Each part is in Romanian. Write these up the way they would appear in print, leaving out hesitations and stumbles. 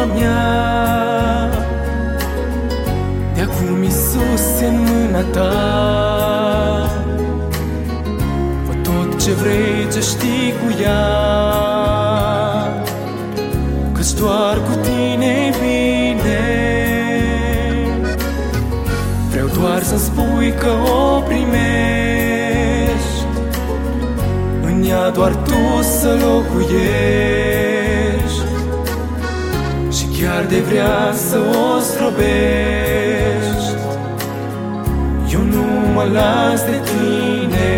inima mea. De acum, Iisuse, în mâna ta, fă tot ce vrei, ce știi cu ea, căci doar cu tine-i bine. Vreau doar să spui că o primești, în ea doar tu să locuiești, și chiar de vrea să o zdrobești, eu nu mă las de tine.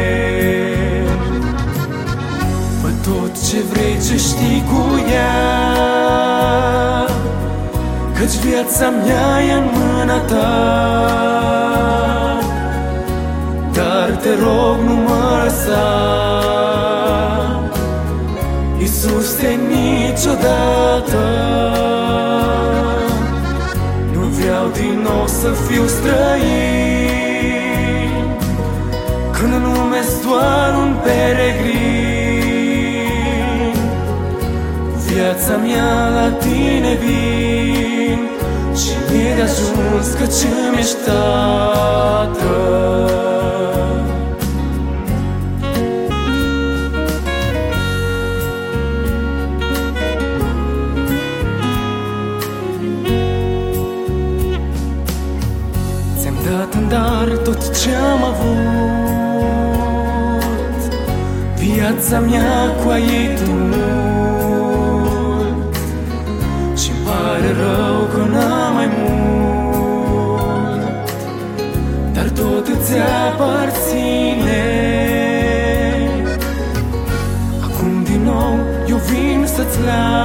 Fă tot ce vrei, ce știi cu ea, căci viața mea e în mâna ta. Dar te rog, nu mă lăsa, Iisuse, niciodată. Nu vreau din nou să fiu străin, când în lume-s doar un peregrin. Viața mea la tine vin, și mi-e de ajuns căci îmi ești tată. Ți-am dat în dar tot ce-am avut, viața mea cu a ei tu mult, și-mi pare rău că n-am mai mult, dar tot îți aparține. Acum din nou eu vin să-ți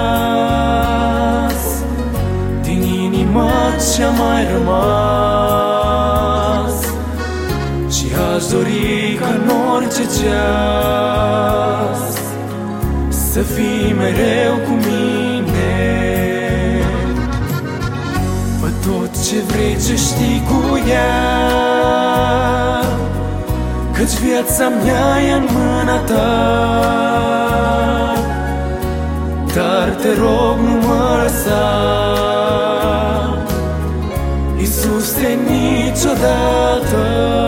las din inima ce-a mai rămas, și aș dori ca în orice ceas să fii mereu cu mine. Fă tot ce vrei, ce știi cu ea, căci viața mea e în mâna ta. Dar te rog, nu mă lăsa, Iisuse, niciodată.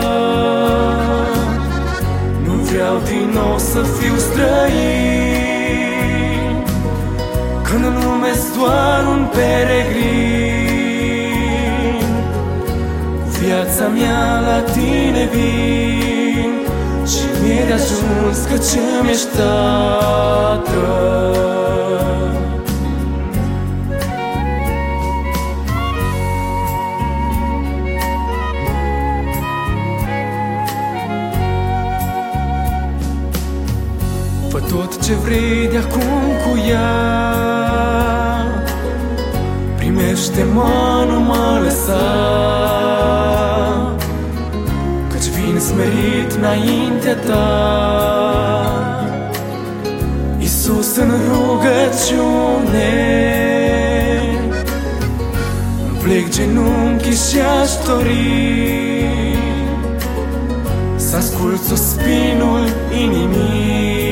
Nu vreau din nou să fiu străin, când în lume-s doar un peregrin. Viața mea la tine vin, și mi-e de ajuns căci îmi ești tată. Fă tot ce vrei de acum cu ea, primește-mă, nu mă lăsa, căci vin smerit înaintea ta. Iisus, în rugăciune îmi plec genunchii și aș dori să ascult suspinul inimii.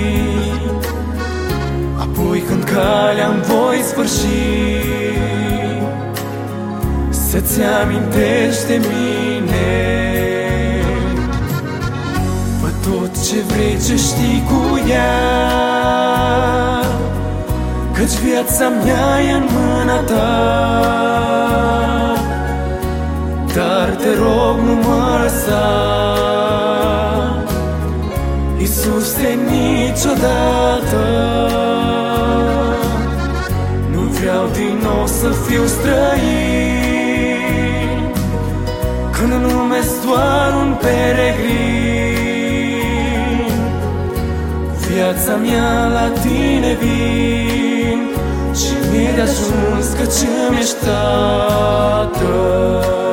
Apoi când calea-mi voi sfârși, să-ți amintești de mine. Fă tot ce vrei, ce știi cu ea, căci viața mea e în mâna ta. Dar te rog, nu mă lăsa, Iisuse, niciodată. Nu vreau din nou să fiu străin, când în lume-s doar un peregrin. Viața mea la tine vin, și mi-e de ajuns căci îmi ești tată.